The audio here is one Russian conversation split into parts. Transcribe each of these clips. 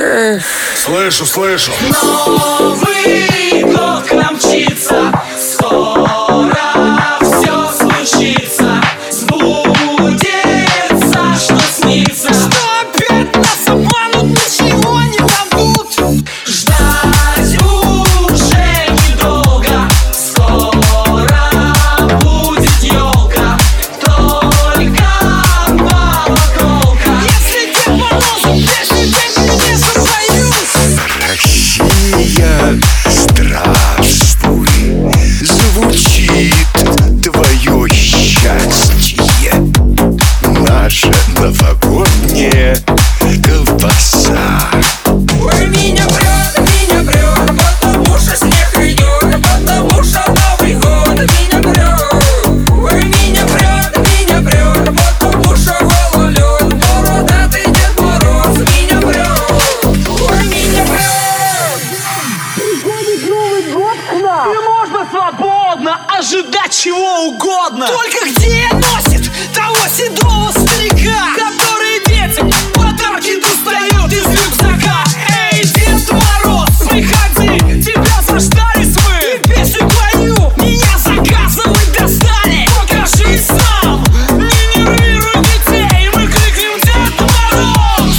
Слышу, слышу. Новый год к нам мчится, скоро все случится, сбудется, что снится. Что опять нас обманут, ничего не дадут. Ждать уже недолго, скоро будет елка, только балаколка. Если Дед Морозу песню петь не создаюсь. Россия, здравствуй, звучит твое счастье, наша новогодняя колбаса. Ой, меня прет, потому что снег идет, потому что Новый год меня прет. Ой, меня прет, потому что гололед, бородатый Дед Мороз меня прет. Ой, меня прет. Приходит Новый год к нам, И можно свободно ожидать чего угодно. только где носит того седого старика, который детям подарки достает из рюкзака. Эй, Дед Мороз, приходи, тебя заждались мы. И песню твою меня заказывать достали. Покажись нам, не нервируй детей, мы крикнем Дед Мороз.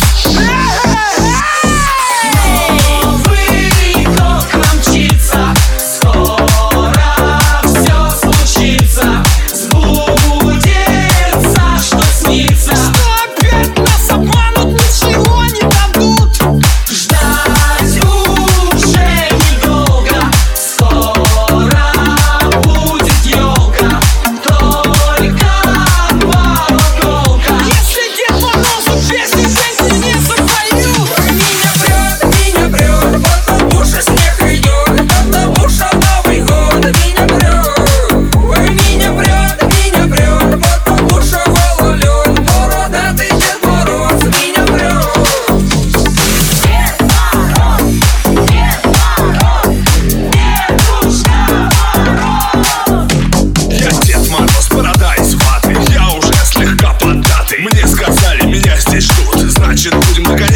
Новый год к нам мчится, скоро все случится, сбудется, что снится. Что опять нас обманут, ничего не дадут. Ждать уже недолго, скоро будет елка, только балаколка. Если Дед Морозу песню петь не запоют. Меня прет, потому что снег идет, потому что Новый год меня прет. Ой, меня прет, потому что гололед, бородатый Дед Мороз меня прет. Я Дед Мороз, борода из ваты. Я уже слегка поддатый. Мне сказали, меня здесь ждут. Значит, будем догонять.